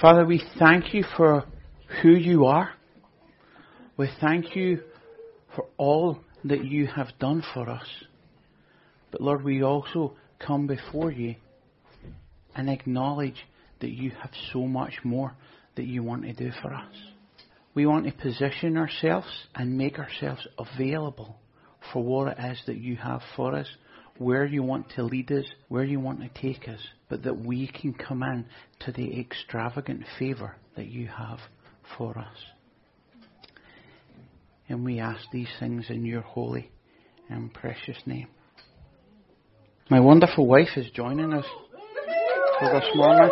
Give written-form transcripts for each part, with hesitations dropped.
Father, we thank you for who you are. We thank you for all that you have done for us. But Lord, we also come before you and acknowledge that you have so much more that you want to do for us. We want to position ourselves and make ourselves available for what it is that you have for us, where you want to lead us, where you want to take us, but that we can come in to the extravagant favour that you have for us. And we ask these things in your holy and precious name. My wonderful wife is joining us for this morning.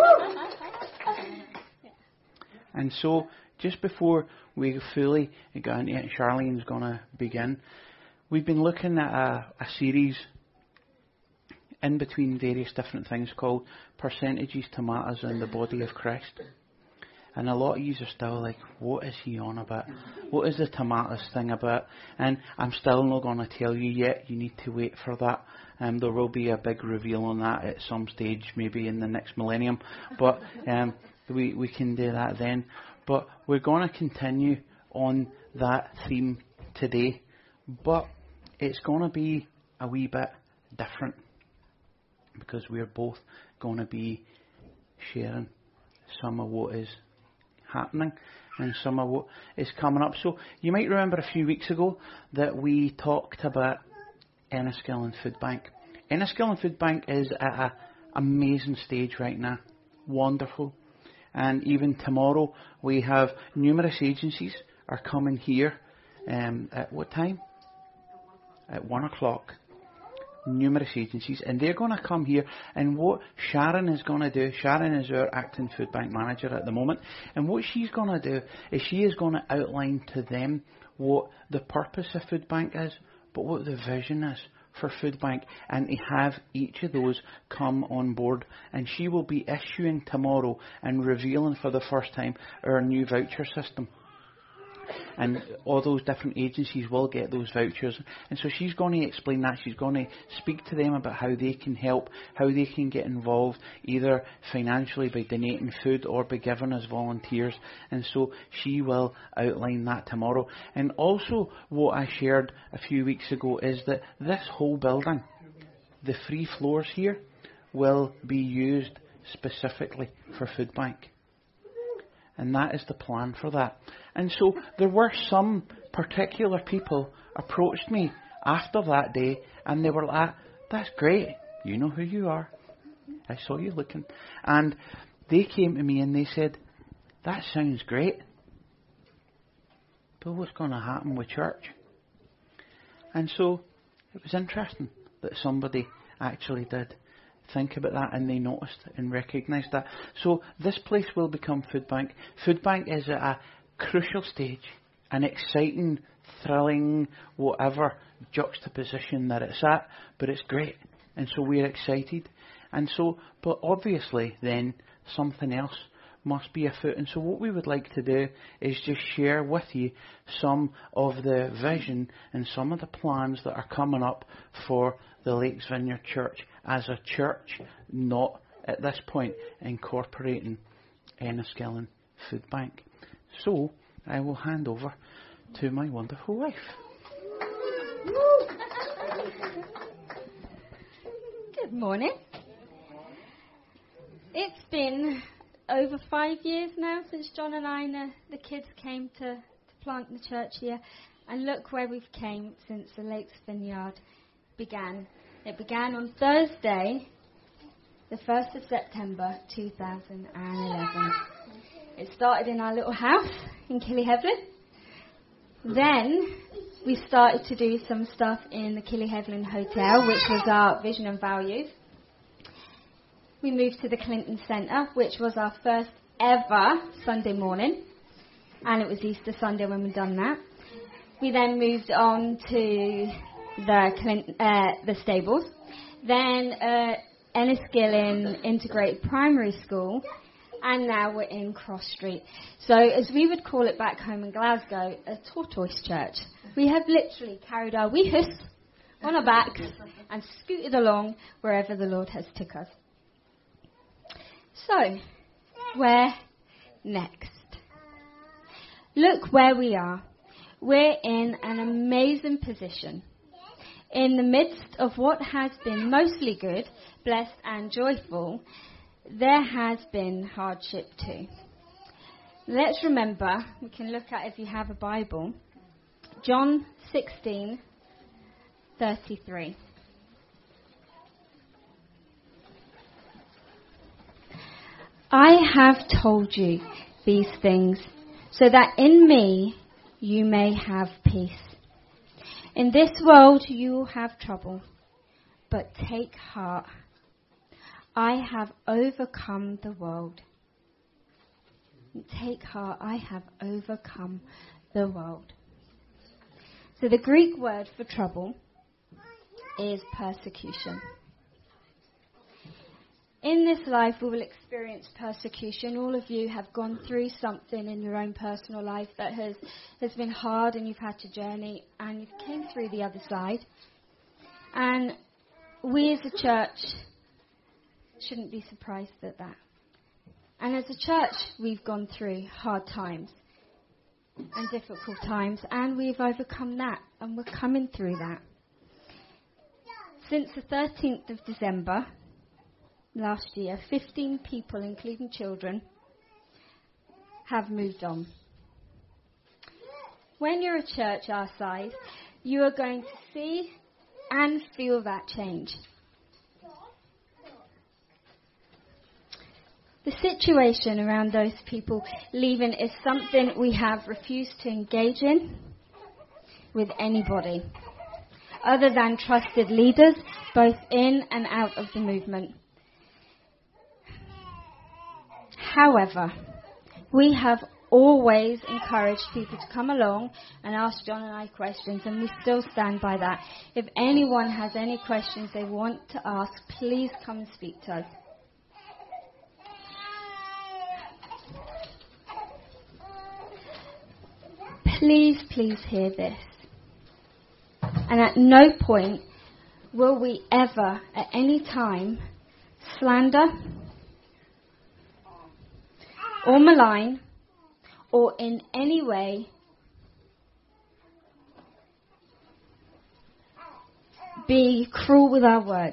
And so, just before we fully go into it, Charlene's going to begin. We've been looking at a series in between various different things called Percentages to Matters in the Body of Christ. And a lot of you are still like, what is he on about? What is the tomatoes thing about? And I'm still not going to tell you yet. You need to wait for that. There will be a big reveal on that at some stage, maybe in the next millennium. But we can do that then. But we're going to continue on that theme today. But it's going to be a wee bit different, because we're both going to be sharing some of what is happening and some of what is coming up. So you might remember a few weeks ago that we talked about Enniskillen Food Bank. Enniskillen Food Bank is at an amazing stage right now. Wonderful. And even tomorrow we have numerous agencies are coming here. At what time? At 1 o'clock. Numerous agencies, and they're going to come here, and what Sharon is going to do, Sharon is our acting food bank manager at the moment, and what she's going to do is she is going to outline to them what the purpose of food bank is, but what the vision is for food bank, and to have each of those come on board. And she will be issuing tomorrow and revealing for the first time our new voucher system. And all those different agencies will get those vouchers. And so she's going to explain that. She's going to speak to them about how they can help, how they can get involved, either financially by donating food or by giving as volunteers. And so she will outline that tomorrow. And also what I shared a few weeks ago is that this whole building, the 3 floors here, will be used specifically for food bank. And that is the plan for that. And so there were some particular people approached me after that day, and they were like, that's great. You know who you are. I saw you looking. And they came to me and they said, that sounds great. But what's going to happen with church? And so it was interesting that somebody actually did think about that, and they noticed and recognised that. So this place will become food bank. Food bank is at a crucial stage, an exciting, thrilling, whatever juxtaposition that it's at, but it's great, and so we're excited. And so, but obviously then something else must be afoot. And so what we would like to do is just share with you some of the vision and some of the plans that are coming up for the Lakes Vineyard Church as a church, not at this point incorporating Enniskillen Food Bank. So I will hand over to my wonderful wife. Good morning. It's been over 5 years now since John and I and the kids came to plant the church here, and look where we've came since the Lakes Vineyard began. It began on Thursday, the 1st of September 2011. It started in our little house in Killyhevlin. Then we started to do some stuff in the Killyhevlin Hotel, which was our vision and values. We moved to the Clinton Centre, which was our first ever Sunday morning, and it was Easter Sunday when we done that. We then moved on to the stables, then Enniskillen Integrated Primary School, and now we're in Cross Street. So as we would call it back home in Glasgow, a tortoise church. We have literally carried our wee hoofs on our backs and scooted along wherever the Lord has took us. So, where next. Look where we are. We're in an amazing position. In the midst of what has been mostly good, blessed and joyful, there has been hardship too. Let's remember, we can look at, if you have a Bible, John 16:33. I have told you these things so that in me you may have peace. In this world you will have trouble, but take heart. I have overcome the world. Take heart, I have overcome the world. So the Greek word for trouble is persecution. In this life we will experience persecution. All of you have gone through something in your own personal life that has been hard, and you've had to journey, and you've came through the other side. And we as a church shouldn't be surprised at that. And as a church we've gone through hard times and difficult times, and we've overcome that, and we're coming through that. Since the 13th of December last year, 15 people, including children, have moved on. When you're a church our size, you are going to see and feel that change. The situation around those people leaving is something we have refused to engage in with anybody other than trusted leaders, both in and out of the movement. However, we have always encouraged people to come along and ask John and I questions, and we still stand by that. If anyone has any questions they want to ask, please come and speak to us. Please hear this. And at no point will we ever, at any time, slander or malign or in any way be cruel with our words.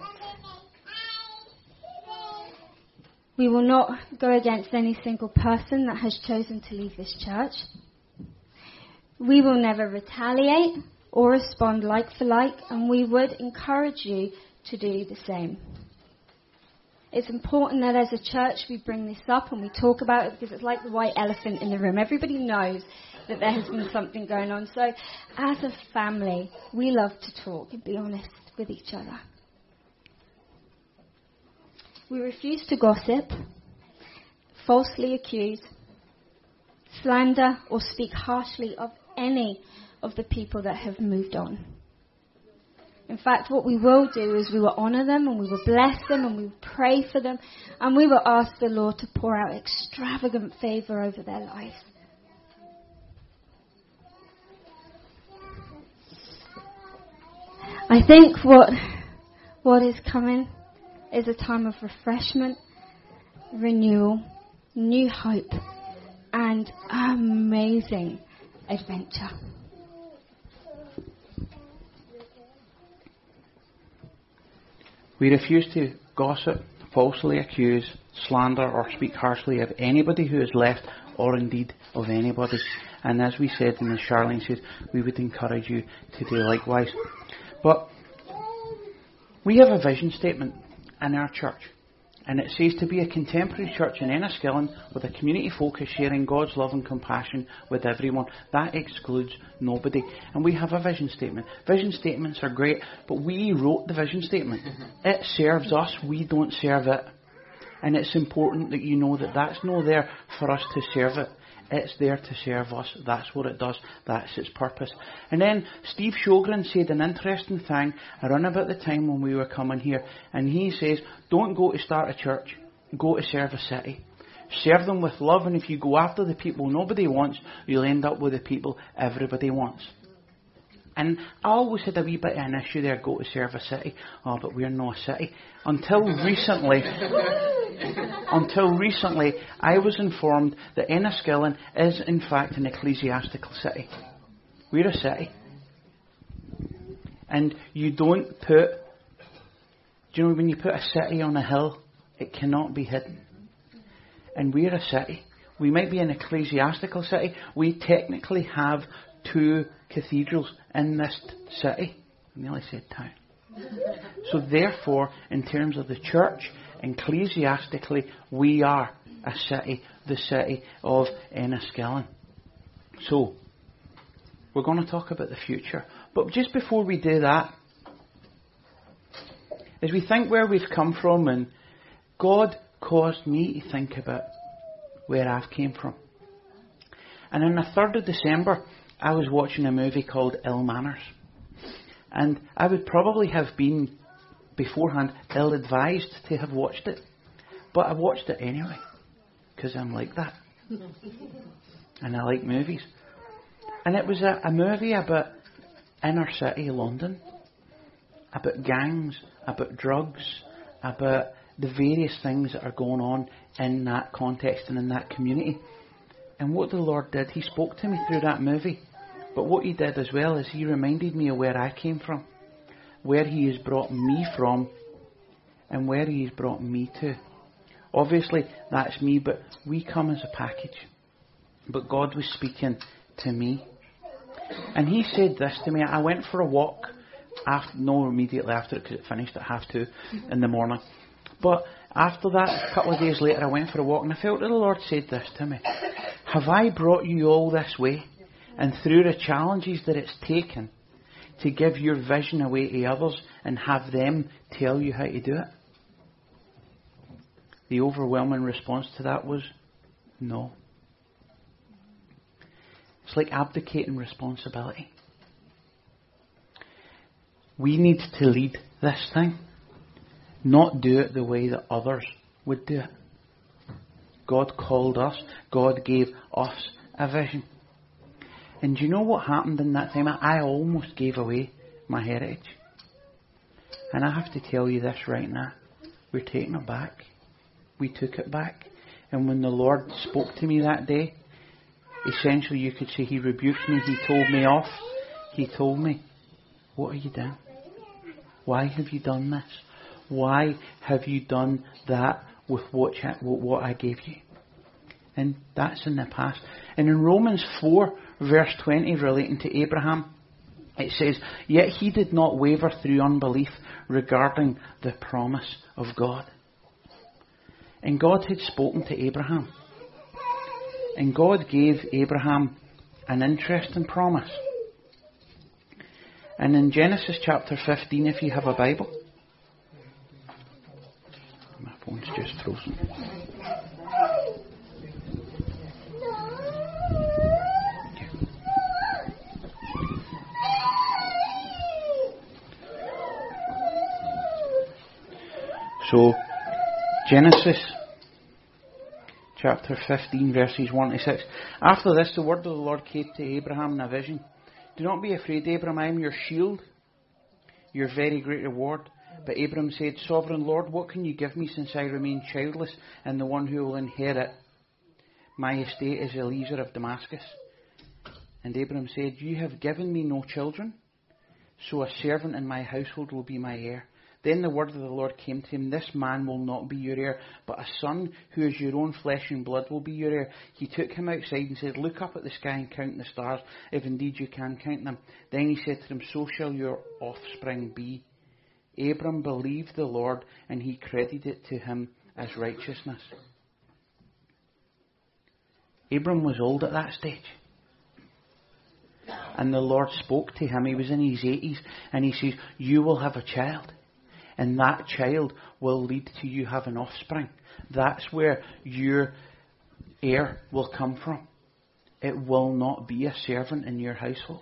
We will not go against any single person that has chosen to leave this church. We will never retaliate or respond like for like, and we would encourage you to do the same. It's important that as a church we bring this up and we talk about it, because it's like the white elephant in the room. Everybody knows that there has been something going on. So as a family, we love to talk and be honest with each other. We refuse to gossip, falsely accuse, slander or speak harshly of any of the people that have moved on. In fact, what we will do is we will honour them, and we will bless them, and we will pray for them, and we will ask the Lord to pour out extravagant favour over their lives. I think what is coming is a time of refreshment, renewal, new hope, and amazing adventure. We refuse to gossip, falsely accuse, slander or speak harshly of anybody who is left, or indeed of anybody. And as we said, and as Charlene said, we would encourage you to do likewise. But we have a vision statement in our church, and it says to be a contemporary church in Enniskillen with a community focus, sharing God's love and compassion with everyone. That excludes nobody. And we have a vision statement. Vision statements are great, but we wrote the vision statement. It serves us, we don't serve it. And it's important that you know that that's not there for us to serve it. It's there to serve us. That's what it does. That's its purpose. And then Steve Sjogren said an interesting thing around about the time when we were coming here. And he says, don't go to start a church. Go to serve a city. Serve them with love. And if you go after the people nobody wants, you'll end up with the people everybody wants. And I always had a wee bit of an issue there, go to serve a city. Oh, but we're not a city. Until recently, I was informed that Enniskillen is in fact an ecclesiastical city. We're a city. And you don't put, do you know when you put a city on a hill, it cannot be hidden. And we're a city. We might be an ecclesiastical city. We technically have 2 cathedrals in this city. I nearly said town. So therefore, in terms of the church, ecclesiastically, we are a city, the city of Enniskillen. So, we're going to talk about the future. But just before we do that, as we think where we've come from, and God caused me to think about where I've came from. And on the 3rd of December, I was watching a movie called Ill Manners. And I would probably have been, beforehand, ill-advised to have watched it. But I watched it anyway, because I'm like that. And I like movies. And it was a movie about inner city London, about gangs, about drugs, about the various things that are going on in that context and in that community. And what the Lord did, He spoke to me through that movie. But what He did as well is He reminded me of where I came from, where He has brought me from, and where He has brought me to. Obviously, that's me, but we come as a package. But God was speaking to me. And He said this to me. I went for a walk, immediately after it, because it finished at 2:30 in the morning. But after that, a couple of days later, I went for a walk, and I felt that the Lord said this to me. Have I brought you all this way, and through the challenges that it's taken, to give your vision away to others and have them tell you how to do it? The overwhelming response to that was, no. It's like abdicating responsibility. We need to lead this thing, not do it the way that others would do it. God called us. God gave us a vision. And do you know what happened in that time? I almost gave away my heritage. And I have to tell you this right now. We're taking it back. We took it back. And when the Lord spoke to me that day, essentially you could say He rebuked me. He told me off. He told me, what are you doing? Why have you done this? Why have you done that with what I gave you? And that's in the past. And in Romans 4, verse 20, relating to Abraham, it says, yet he did not waver through unbelief regarding the promise of God. And God had spoken to Abraham. And God gave Abraham an interesting promise. And in Genesis chapter 15, if you have a Bible, my phone's just frozen. So, Genesis chapter 15, verses 1 to 6. After this, the word of the Lord came to Abraham in a vision. Do not be afraid, Abraham, I am your shield, your very great reward. But Abraham said, Sovereign Lord, what can you give me since I remain childless, and the one who will inherit my estate is Eliezer of Damascus? And Abraham said, you have given me no children, so a servant in my household will be my heir. Then the word of the Lord came to him, this man will not be your heir, but a son who is your own flesh and blood will be your heir. He took him outside and said, look up at the sky and count the stars, if indeed you can count them. Then he said to him, so shall your offspring be. Abram believed the Lord, and He credited it to him as righteousness. Abram was old at that stage. And the Lord spoke to him. He was in his 80s. And He says, you will have a child. And that child will lead to you having offspring. That's where your heir will come from. It will not be a servant in your household.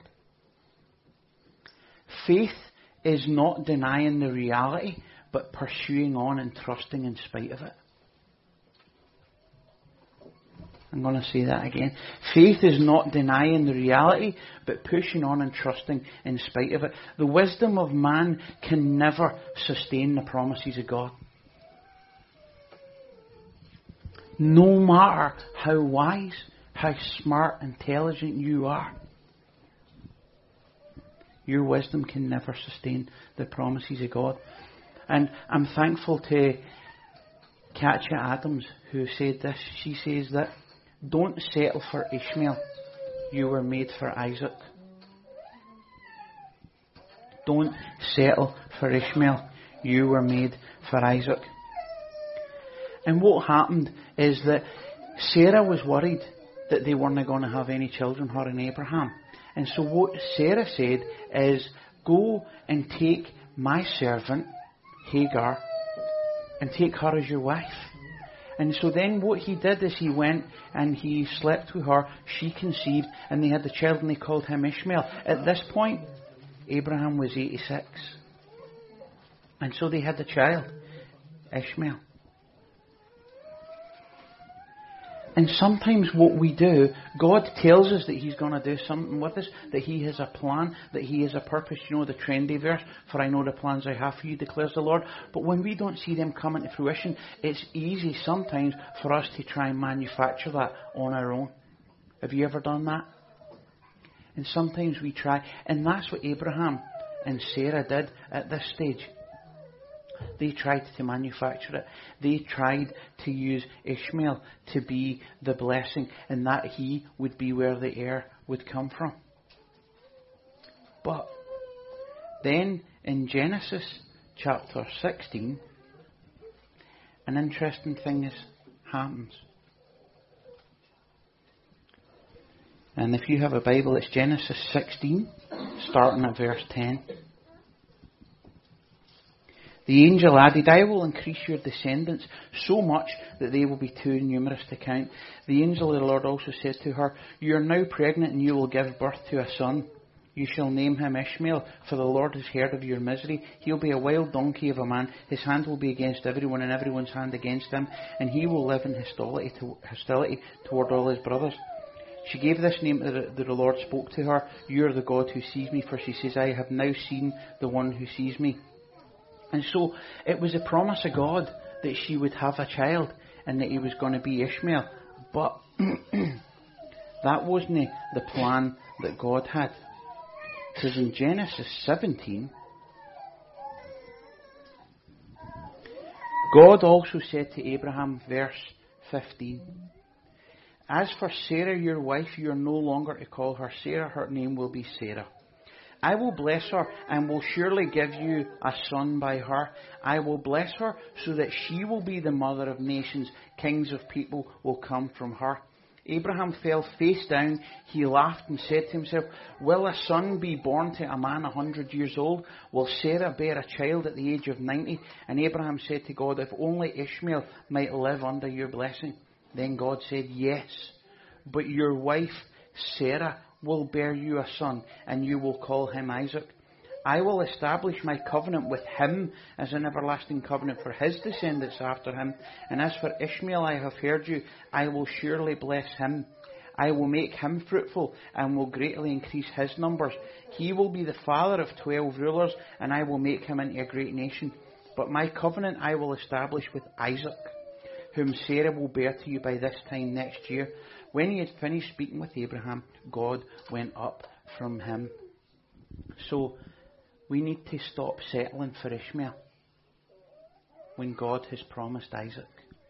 Faith is not denying the reality, but pursuing on and trusting in spite of it. I'm going to say that again. Faith is not denying the reality, but pushing on and trusting in spite of it. The wisdom of man can never sustain the promises of God. No matter how wise, how smart, intelligent you are, your wisdom can never sustain the promises of God. And I'm thankful to Katja Adams, who said this. She says that, don't settle for Ishmael. You were made for Isaac. Don't settle for Ishmael. You were made for Isaac. And what happened is that Sarah was worried that they weren't going to have any children, her and Abraham. And so what Sarah said is, go and take my servant, Hagar, and take her as your wife. And so then what he did is he went and he slept with her, she conceived, and they had the child and they called him Ishmael. At this point, Abraham was 86. And so they had the child, Ishmael. And sometimes what we do, God tells us that He's going to do something with us, that He has a plan, that He has a purpose. You know the trendy verse, for I know the plans I have for you, declares the Lord. But when we don't see them coming to fruition, it's easy sometimes for us to try and manufacture that on our own. Have you ever done that? And sometimes we try, and that's what Abraham and Sarah did at this stage. They tried to manufacture it. They tried to use Ishmael to be the blessing, and that he would be where the heir would come from. But then in Genesis chapter 16, an interesting thing happens. And if you have a Bible, it's Genesis 16, starting at verse 10. The angel added, I will increase your descendants so much that they will be too numerous to count. The angel of the Lord also said to her, you are now pregnant and you will give birth to a son. You shall name him Ishmael, for the Lord has heard of your misery. He'll be a wild donkey of a man. His hand will be against everyone and everyone's hand against him. And he will live in hostility toward all his brothers. She gave this name that the Lord spoke to her. You are the God who sees me. For she says, I have now seen the one who sees me. And so it was a promise of God that she would have a child and that he was going to be Ishmael. But that wasn't the plan that God had. Because in Genesis 17, God also said to Abraham, verse 15, as for Sarah your wife, you are no longer to call her Sarah, her name will be Sarah. I will bless her and will surely give you a son by her. I will bless her so that she will be the mother of nations. Kings of people will come from her. Abraham fell face down. He laughed and said to himself, will a son be born to a man 100 years old? Will Sarah bear a child at the age of 90? And Abraham said to God, if only Ishmael might live under your blessing. Then God said, yes, but your wife Sarah will bear you a son, and you will call him Isaac. I will establish my covenant with him as an everlasting covenant for his descendants after him. And as for Ishmael, I have heard you. I will surely bless him. I will make him fruitful and will greatly increase his numbers. He will be the father of 12 rulers, and I will make him into a great nation. But my covenant I will establish with Isaac, whom Sarah will bear to you by this time next year. When he had finished speaking with Abraham, God went up from him. So we need to stop settling for Ishmael when God has promised Isaac.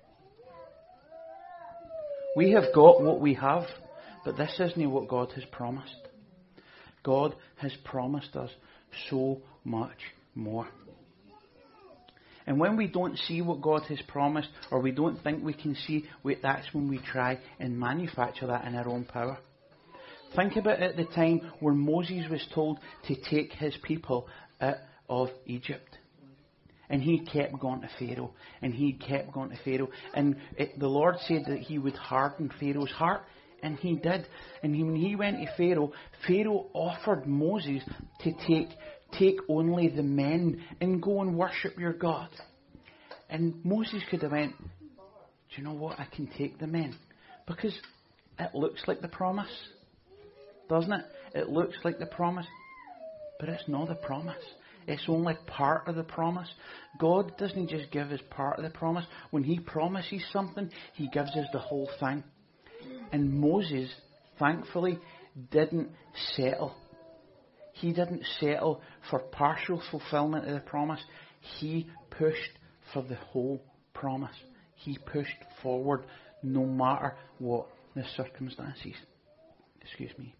We have got what we have, but this isn't what God has promised. God has promised us so much more. And when we don't see what God has promised, or we don't think we can see, that's when we try and manufacture that in our own power. Think about it at the time where Moses was told to take his people out of Egypt. And he kept going to Pharaoh. And he kept going to Pharaoh. And the Lord said that he would harden Pharaoh's heart. And he did. And when he went to Pharaoh, Pharaoh offered Moses to take only the men and go and worship your God. And Moses could have went, do you know what? I can take the men. Because it looks like the promise, doesn't it? It looks like the promise, but it's not the promise. It's only part of the promise. God doesn't just give us part of the promise. When He promises something, He gives us the whole thing. And Moses, thankfully, didn't settle. He didn't settle for partial fulfillment of the promise. He pushed for the whole promise. He pushed forward no matter what the circumstances. Excuse me.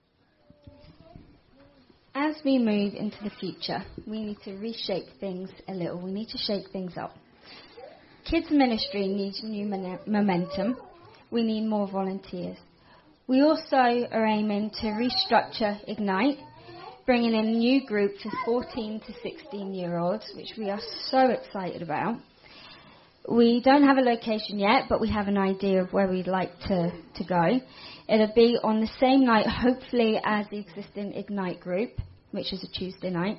As we move into the future, we need to reshape things a little. We need to shake things up. Kids ministry needs new momentum. We need more volunteers. We also are aiming to restructure Ignite, bringing in a new group for 14 to 16-year-olds, which we are so excited about. We don't have a location yet, but we have an idea of where we'd like to go. It'll be on the same night, hopefully, as the existing Ignite group, which is a Tuesday night.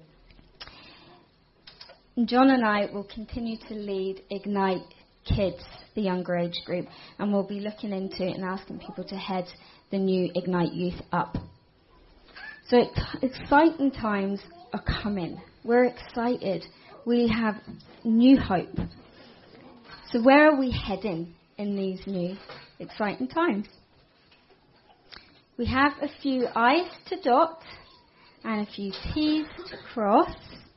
John and I will continue to lead Ignite Kids, the younger age group, and we'll be looking into it and asking people to head the new Ignite Youth up. So exciting times are coming. We're excited. We have new hope. So where are we heading in these new exciting times? We have a few I's to dot and a few T's to cross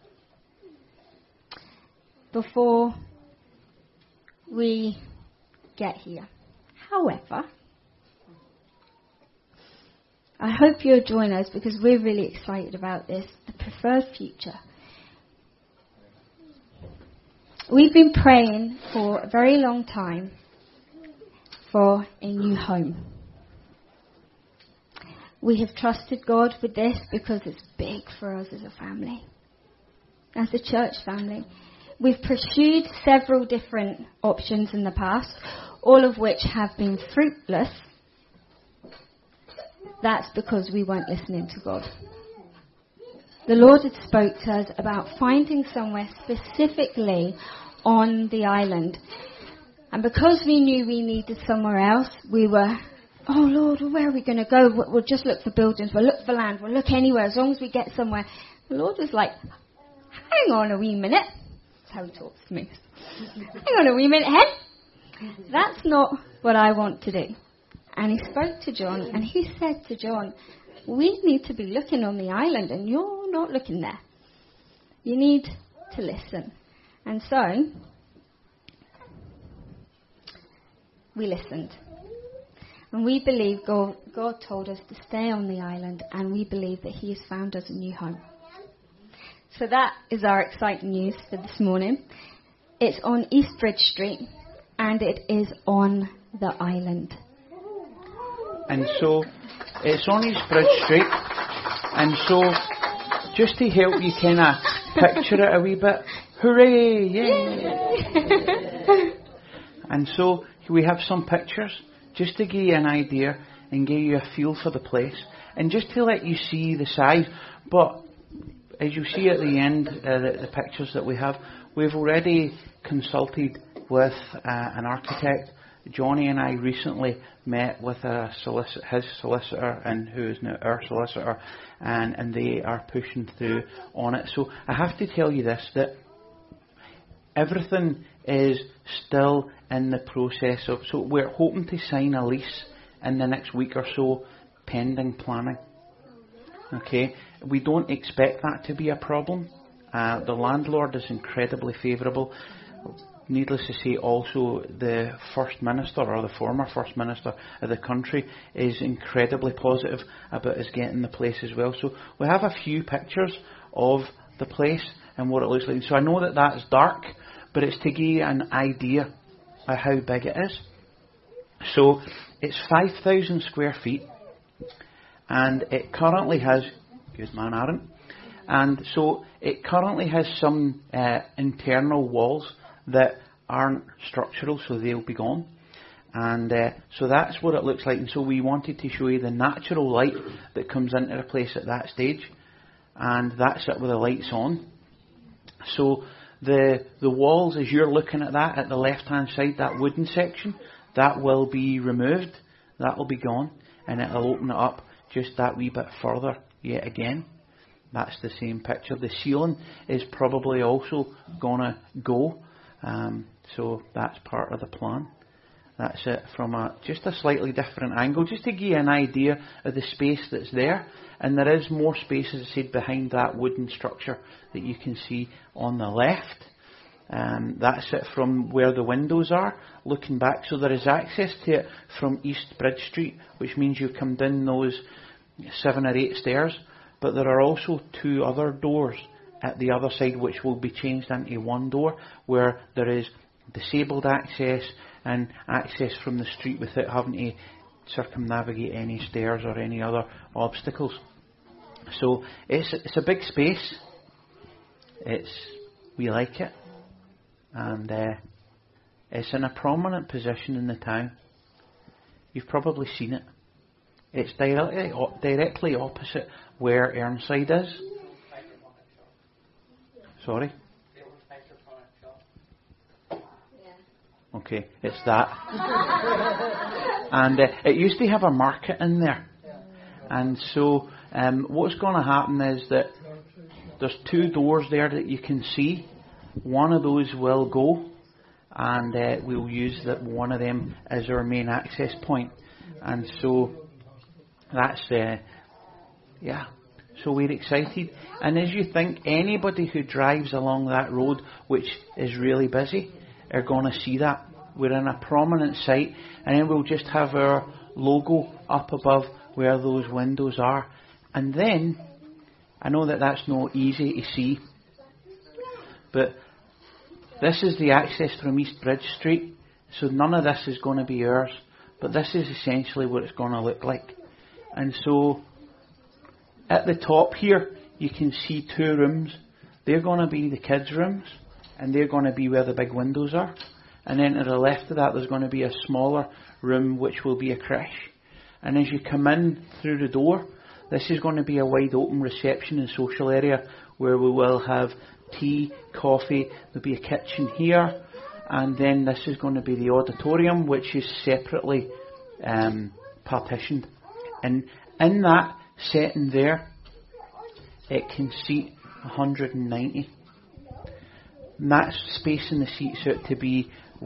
before we get here. However, I hope you'll join us because we're really excited about this, the preferred future. We've been praying for a very long time for a new home. We have trusted God with this because it's big for us as a family, as a church family. We've pursued several different options in the past, all of which have been fruitless. That's because we weren't listening to God. The Lord had spoke to us about finding somewhere specifically on the island. And because we knew we needed somewhere else, we were, oh Lord, where are we going to go? We'll just look for buildings, we'll look for land, we'll look anywhere as long as we get somewhere. The Lord was like, hang on a wee minute. That's how He talks to me. Hang on a wee minute, hen. That's not what I want to do. And He spoke to John and He said to John, we need to be looking on the island and you're not looking there. You need to listen. And so, we listened. And we believe God told us to stay on the island, and we believe that He has found us a new home. So that is our exciting news for this morning. It's on East Bridge Street, and it is on the island. And so, it's on East Bridge Street, and so, just to help you kind of picture it a wee bit, hooray, yay! And so, we have some pictures, just to give you an idea and give you a feel for the place, and just to let you see the size. But as you see at the end, the pictures that we have, we've already consulted with an architect. Johnny and I recently met with his solicitor, and who is now our solicitor, and they are pushing through on it. So I have to tell you this, that everything is still in the process of, so we're hoping to sign a lease in the next week or so, pending planning. Okay, we don't expect that to be a problem. The landlord is incredibly favourable. Needless to say, also the First Minister, or the former First Minister of the country, is incredibly positive about us getting the place as well. So we have a few pictures of the place and what it looks like. So I know that that's dark, but it's to give you an idea of how big it is. So it's 5,000 square feet, and it currently has, good man Aaron, and so it currently has some internal walls that aren't structural, so they'll be gone. And so that's what it looks like. And so we wanted to show you the natural light that comes into the place at that stage, and that's it with the lights on. So the walls, as you're looking at that, at the left hand side, that wooden section, that will be removed. that'll be gone, and it'll open it up just that wee bit further yet again. That's the same picture. The ceiling is probably also going to go, so that's part of the plan. That's it from just a slightly different angle, just to give you an idea of the space that's there. And there is more space, as I said, behind that wooden structure that you can see on the left. That's it from where the windows are, looking back. So there is access to it from East Bridge Street, which means you come down those 7 or 8 stairs. But there are also 2 other doors at the other side, which will be changed into one door, where there is disabled access and access from the street without having to circumnavigate any stairs or any other obstacles. So it's a big space. We like it, and it's in a prominent position in the town. You've probably seen it. It's directly opposite where Ironside is. Sorry? Okay, it's that. And it used to have a market in there. And so what's going to happen is that there's 2 doors there that you can see. One of those will go, and we'll use one of them as our main access point. And so that's, so we're excited. And as you think, anybody who drives along that road, which is really busy, are going to see that. We're in a prominent site, and then we'll just have our logo up above where those windows are. And then, I know that that's not easy to see, but this is the access from East Bridge Street, so none of this is going to be ours, but this is essentially what it's going to look like. And so, at the top here, you can see 2 rooms. They're going to be the kids' rooms, and they're going to be where the big windows are. And then to the left of that, there's going to be a smaller room, which will be a creche. And as you come in through the door, this is going to be a wide open reception and social area where we will have tea, coffee, there'll be a kitchen here, and then this is going to be the auditorium, which is separately partitioned. And in that setting there, it can seat 190. And that's spacing the seats out to be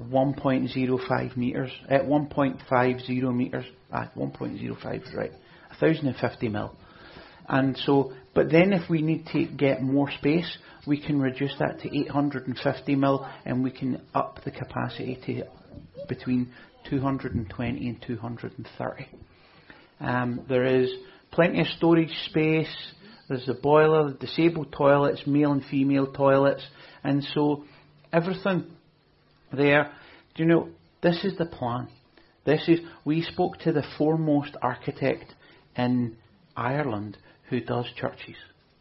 1.05 metres, at 1.50 metres, 1.05 is right, 1,050 mil. And so, but then if we need to get more space, we can reduce that to 850 mil, and we can up the capacity to between 220 and 230. There is plenty of storage space. There's the boiler, the disabled toilets, male and female toilets, and so everything there. Do you know, this is the plan. We spoke to the foremost architect in Ireland who does churches.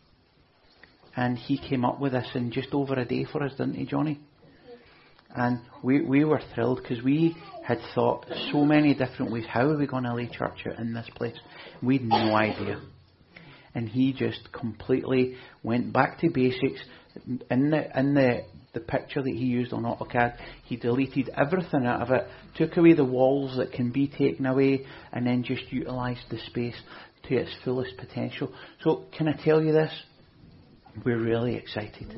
And he came up with this in just over a day for us, didn't he, Johnny? And we were thrilled, because we had thought so many different ways. How are we going to lay church out in this place? We had no idea. And he just completely went back to basics. In the picture that he used on AutoCAD, he deleted everything out of it, took away the walls that can be taken away, and then just utilised the space to its fullest potential. So, can I tell you this? We're really excited.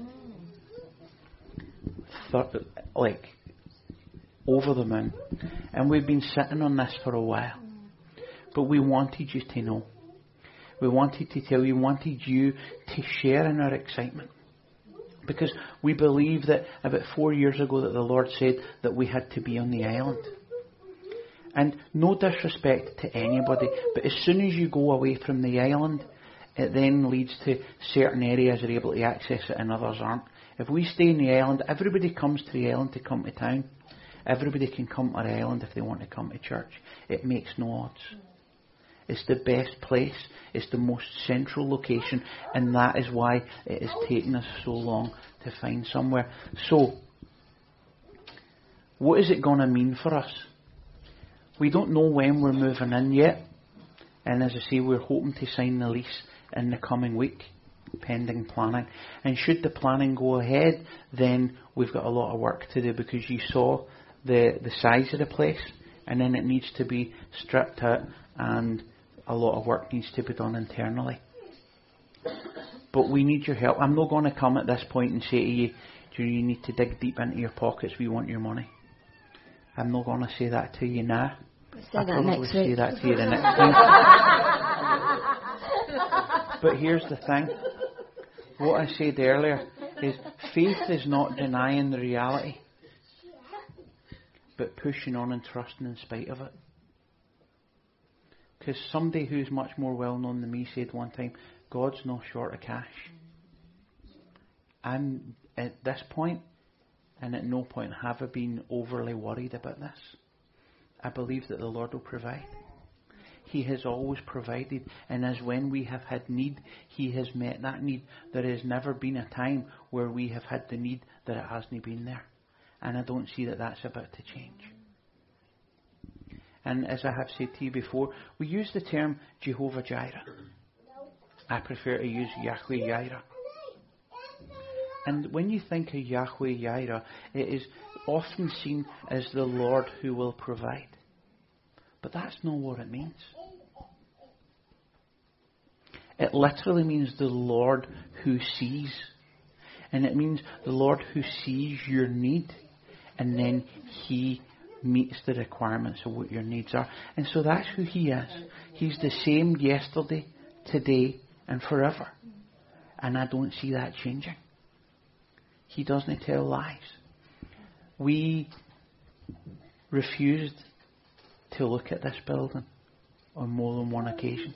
Like, over the moon. And we've been sitting on this for a while. But we wanted you to know. We wanted to tell you, wanted you to share in our excitement. Because we believe that about 4 years ago that the Lord said that we had to be on the island. And no disrespect to anybody, but as soon as you go away from the island, it then leads to certain areas are able to access it and others aren't. If we stay in the island, everybody comes to the island to come to town. Everybody can come to the island if they want to come to church. It makes no odds. It's the best place. It's the most central location, and that is why it has taken us so long to find somewhere. So, what is it going to mean for us? We don't know when we're moving in yet, and as I say, we're hoping to sign the lease in the coming week, pending planning. And should the planning go ahead, then we've got a lot of work to do, because you saw the size of the place. And then it needs to be stripped out, and a lot of work needs to be done internally. But we need your help. I'm not going to come at this point and say to you, you need to dig deep into your pockets, we want your money. I'm not going to say that to you now. I'll probably say that to you the next time. But here's the thing. What I said earlier is faith is not denying the reality, but pushing on and trusting in spite of it. Because somebody who's much more well known than me said one time, God's not short of cash. I'm at this point, and at no point have I been overly worried about this. I believe that the Lord will provide. He has always provided, and as when we have had need, He has met that need. There has never been a time where we have had the need that it hasn't been there. And I don't see that that's about to change. And as I have said to you before, we use the term Jehovah Jireh. I prefer to use Yahweh Jireh. And when you think of Yahweh Jireh, it is often seen as the Lord who will provide. But that's not what it means. It literally means the Lord who sees. And it means the Lord who sees your need. And then He meets the requirements of what your needs are. And so that's who He is. He's the same yesterday, today, and forever. And I don't see that changing. He doesn't tell lies. We refused to look at this building on more than one occasion.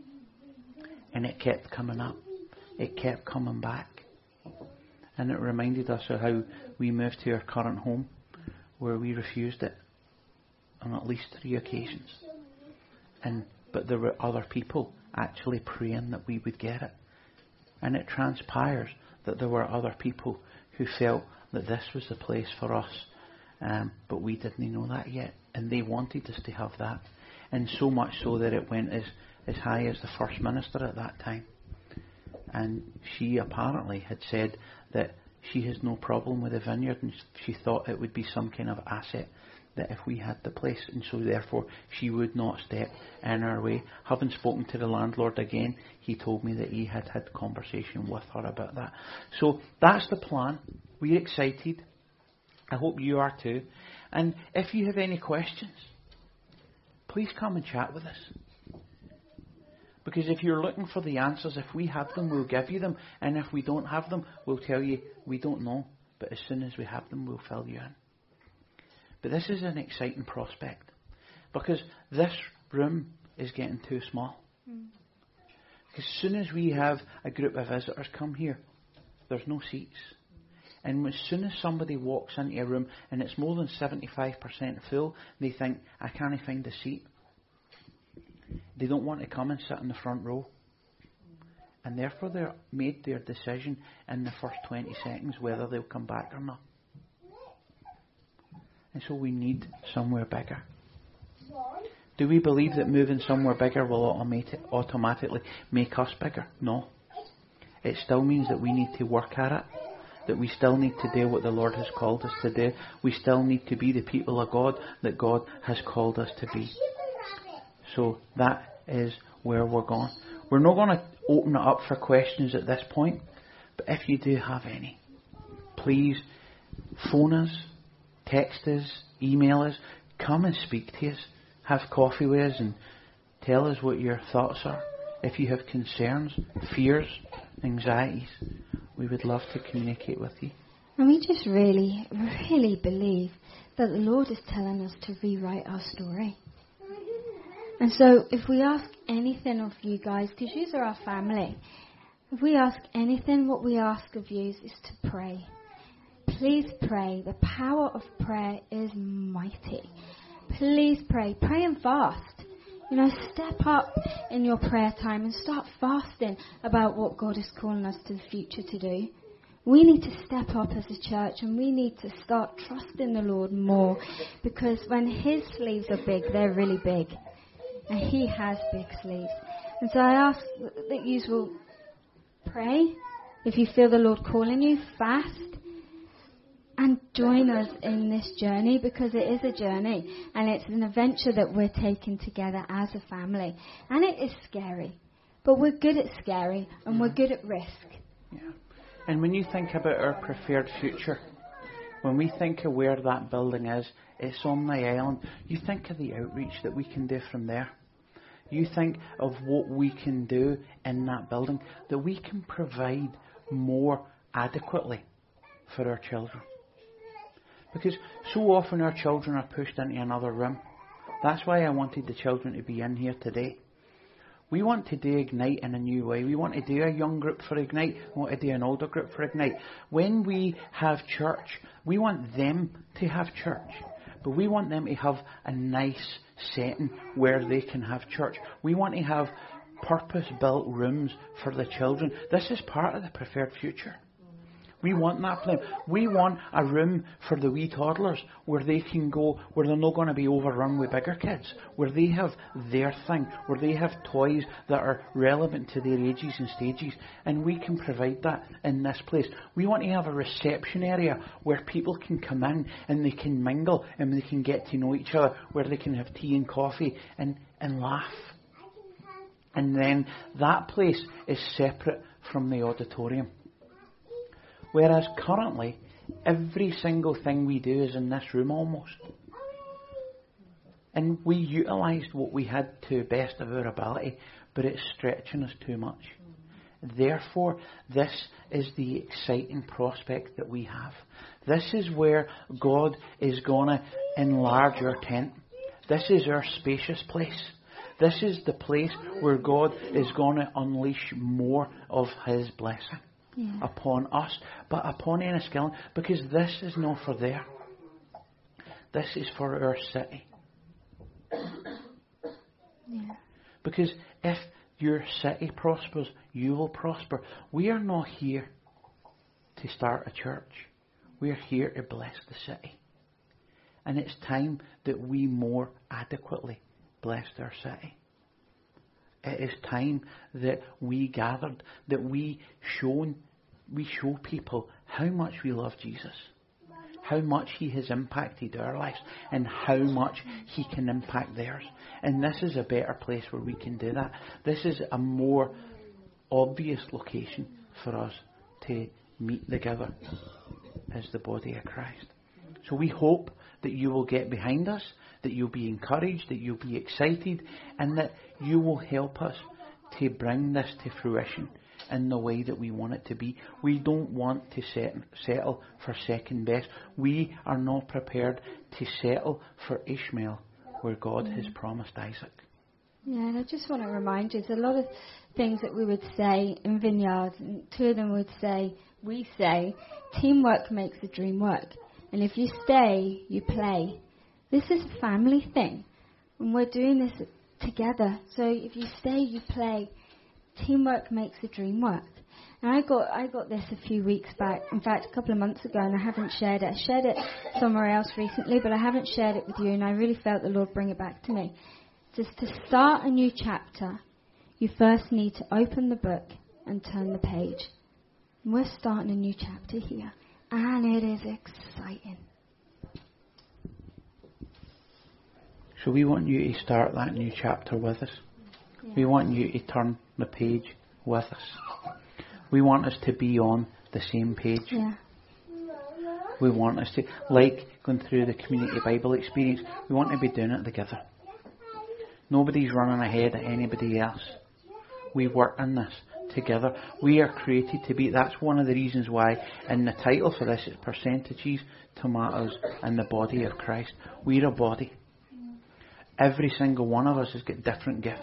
And it kept coming up. It kept coming back. And it reminded us of how we moved to our current home, where we refused it on at least 3 occasions. But there were other people actually praying that we would get it. And it transpires that there were other people who felt that this was the place for us. But we didn't know that yet. And they wanted us to have that. And so much so that it went as high as the First Minister at that time. And she apparently had said that she has no problem with the vineyard, and she thought it would be some kind of asset that if we had the place, and so therefore she would not step in our way. Having spoken to the landlord again, he told me that he had had conversation with her about that. So that's the plan. We're excited. I hope you are too. And if you have any questions, please come and chat with us. Because if you're looking for the answers, if we have them, we'll give you them. And if we don't have them, we'll tell you we don't know. But as soon as we have them, we'll fill you in. But this is an exciting prospect. Because this room is getting too small. Because as soon as we have a group of visitors come here, there's no seats. And as soon as somebody walks into a room and it's more than 75% full, they think, I can't find a seat. They don't want to come and sit in the front row. And therefore they made their decision in the first 20 seconds whether they'll come back or not. And so we need somewhere bigger. Do we believe that moving somewhere bigger will automatically make us bigger? No. It still means that we need to work at it. That we still need to do what the Lord has called us to do. We still need to be the people of God that God has called us to be. So that is where we're going. We're not going to open it up for questions at this point. But if you do have any, please phone us, text us, email us, come and speak to us. Have coffee with us and tell us what your thoughts are. If you have concerns, fears, anxieties, we would love to communicate with you. And we just really, really believe that the Lord is telling us to rewrite our story. And so if we ask anything of you guys, because you are our family, if we ask anything, what we ask of you is to pray. Please pray. The power of prayer is mighty. Please pray. Pray and fast. Step up in your prayer time and start fasting about what God is calling us to the future to do. We need to step up as a church and we need to start trusting the Lord more, because when His sleeves are big, they're really big. And He has big sleeves. And so I ask that you will pray. If you feel the Lord calling you, fast. and join us in this journey, because it is a journey and it's an adventure that we're taking together as a family. And it is scary, but we're good at scary and we're good at risk. Yeah. And when you think about our preferred future, when we think of where that building is, it's on the island. You think of the outreach that we can do from there. You think of what we can do in that building, that we can provide more adequately for our children. Because so often our children are pushed into another room. That's why I wanted the children to be in here today. We want to do Ignite in a new way. We want to do a young group for Ignite. We want to do an older group for Ignite. When we have church, we want them to have church. But we want them to have a nice setting where they can have church. We want to have purpose-built rooms for the children. This is part of the preferred future. We want that plan. We want a room for the wee toddlers where they can go, where they're not going to be overrun with bigger kids, where they have their thing, where they have toys that are relevant to their ages and stages, and we can provide that in this place. We want to have a reception area where people can come in and they can mingle and they can get to know each other, where they can have tea and coffee and laugh. And then that place is separate from the auditorium. Whereas currently, every single thing we do is in this room almost. And we utilised what we had to the best of our ability, but it's stretching us too much. Therefore, this is the exciting prospect that we have. This is where God is going to enlarge our tent. This is our spacious place. This is the place where God is going to unleash more of His blessing. Yeah. Upon us, but upon Enniskillen, because this is not for there. This is for our city. Yeah. Because if your city prospers, you will prosper. We are not here to start a church. We are here to bless the city. And it's time that we more adequately blessed our city. It is time that we gathered, that we show people how much we love Jesus, how much He has impacted our lives, and how much He can impact theirs. And this is a better place where we can do that. This is a more obvious location for us to meet together as the body of Christ. So we hope that you will get behind us, that you'll be encouraged, that you'll be excited, and that you will help us to bring this to fruition in the way that we want it to be. We don't want to settle for second best. We are not prepared to settle for Ishmael where God has promised Isaac. Yeah, and I just want to remind you, there's a lot of things that we would say in Vineyard, and two of them we say, teamwork makes the dream work. And if you stay, you play. This is a family thing, and we're doing this together. So if you stay, you play. Teamwork makes the dream work. And I got this a few weeks back, in fact a couple of months ago, and I haven't shared it. I shared it somewhere else recently, but I haven't shared it with you, and I really felt the Lord bring it back to me. Just to start a new chapter, you first need to open the book and turn the page. And we're starting a new chapter here, and it is exciting. So we want you to start that new chapter with us. Yeah. We want you to turn the page with us. We want us to be on the same page. Yeah. We want us to, like going through the community Bible experience, we want to be doing it together. Nobody's running ahead of anybody else. We work in this together. We are created to be. That's one of the reasons why in the title for this is Percentages, Tomatoes, and the Body of Christ. We're a body. Every single one of us has got different gifts.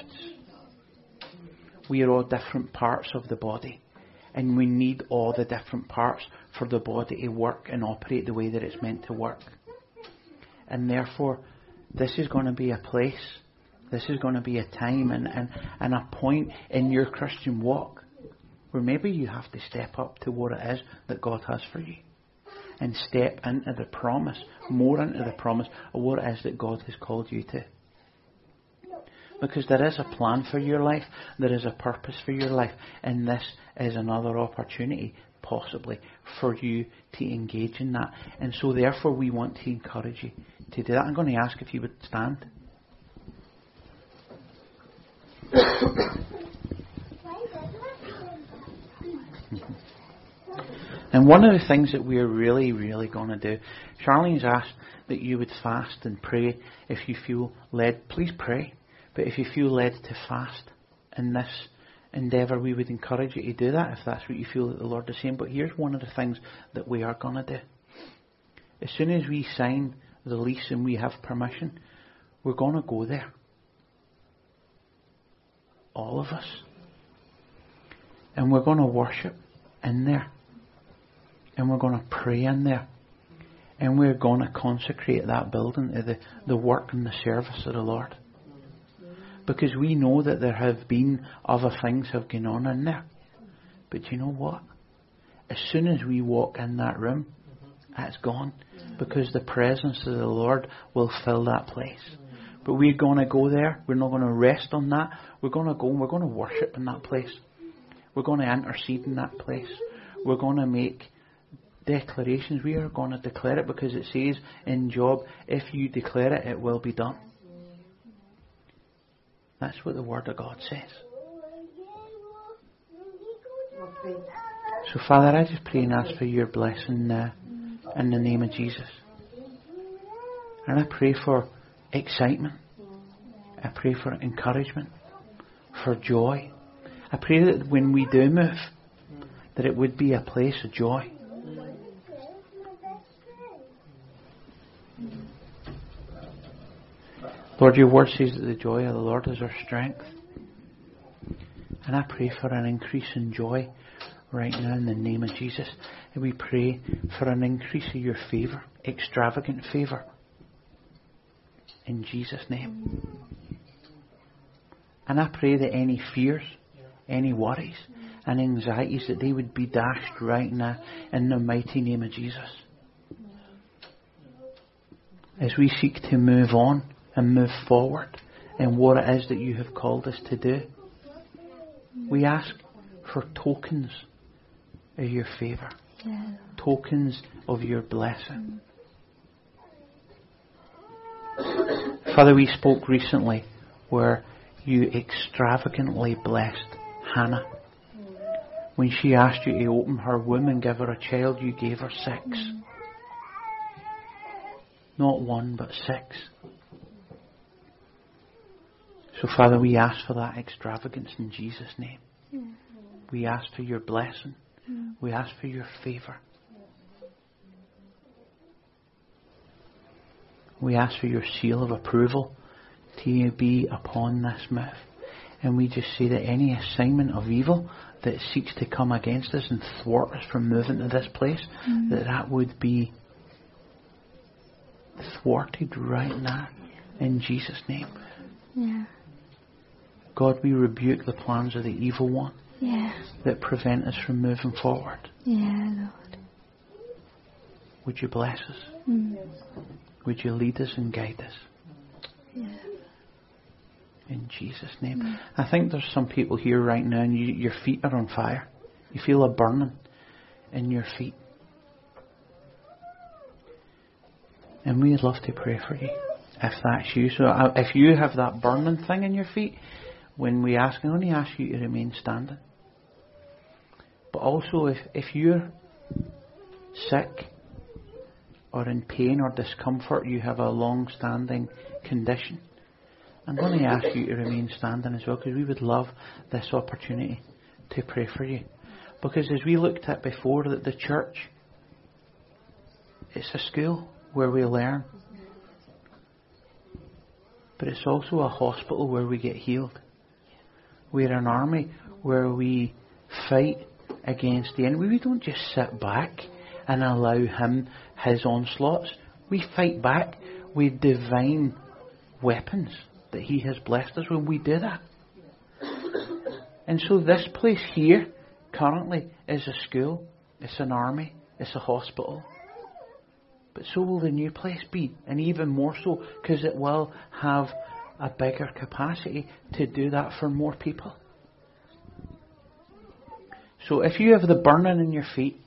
We are all different parts of the body. And we need all the different parts for the body to work and operate the way that it's meant to work. And therefore, this is going to be a place, this is going to be a time and a point in your Christian walk where maybe you have to step up to what it is that God has for you. And step into the promise, more into the promise of what it is that God has called you to. Because there is a plan for your life. There is a purpose for your life. And this is another opportunity, possibly, for you to engage in that. And so therefore we want to encourage you to do that. I'm going to ask if you would stand. And one of the things that we're really, really going to do, Charlene's asked that you would fast and pray if you feel led. Please pray. But if you feel led to fast in this endeavour, we would encourage you to do that if that's what you feel that the Lord is saying. But here's one of the things that we are going to do. As soon as we sign the lease and we have permission, we're going to go there. All of us. And we're going to worship in there. And we're going to pray in there. And we're going to consecrate that building to the work and the service of the Lord. Because we know that there have been other things have gone on in there. But you know what? As soon as we walk in that room, it's gone. Because the presence of the Lord will fill that place. But we're going to go there. We're not going to rest on that. We're going to go and we're going to worship in that place. We're going to intercede in that place. We're going to make declarations. We are going to declare it because it says in Job, if you declare it, it will be done. That's what the Word of God says. So Father, I just pray and ask for your blessing in the name of Jesus. And I pray for excitement. I pray for encouragement, for joy. I pray that when we do move, that it would be a place of joy. Lord, your word says that the joy of the Lord is our strength. And I pray for an increase in joy right now in the name of Jesus. And we pray for an increase of your favour, extravagant favour. In Jesus' name. And I pray that any fears, any worries and anxieties, that they would be dashed right now in the mighty name of Jesus. As we seek to move on and move forward in what it is that you have called us to do, we ask for tokens of your favour, tokens of your blessing. Father, we spoke recently where you extravagantly blessed Hannah. When she asked you to open her womb and give her a child, you gave her 6. Not 1, but 6. So Father, we ask for that extravagance in Jesus' name. We ask for your blessing. We ask for your favour. We ask for your seal of approval to be upon this move. And we just say that any assignment of evil that seeks to come against us and thwart us from moving to this place, that would be thwarted right now in Jesus' name. Yeah. God, we rebuke the plans of the evil one that prevent us from moving forward. Yeah, Lord. Would you bless us? Would you lead us and guide us? Yeah. In Jesus' name. I think there's some people here right now and your feet are on fire. You feel a burning in your feet. And we'd love to pray for you if that's you. So if you have that burning thing in your feet, when we ask, I only ask you to remain standing. But also if you're sick or in pain or discomfort, you have a long-standing condition, I'm going to ask you to remain standing as well, because we would love this opportunity to pray for you. Because as we looked at before, that the church, it's a school where we learn, but it's also a hospital where we get healed. We're an army where we fight against the enemy. We don't just sit back and allow him his onslaughts. We fight back with divine weapons that he has blessed us when we do that. And so this place here currently is a school, it's an army, it's a hospital. But so will the new place be, and even more so, because it will have a bigger capacity to do that for more people. So if you have the burning in your feet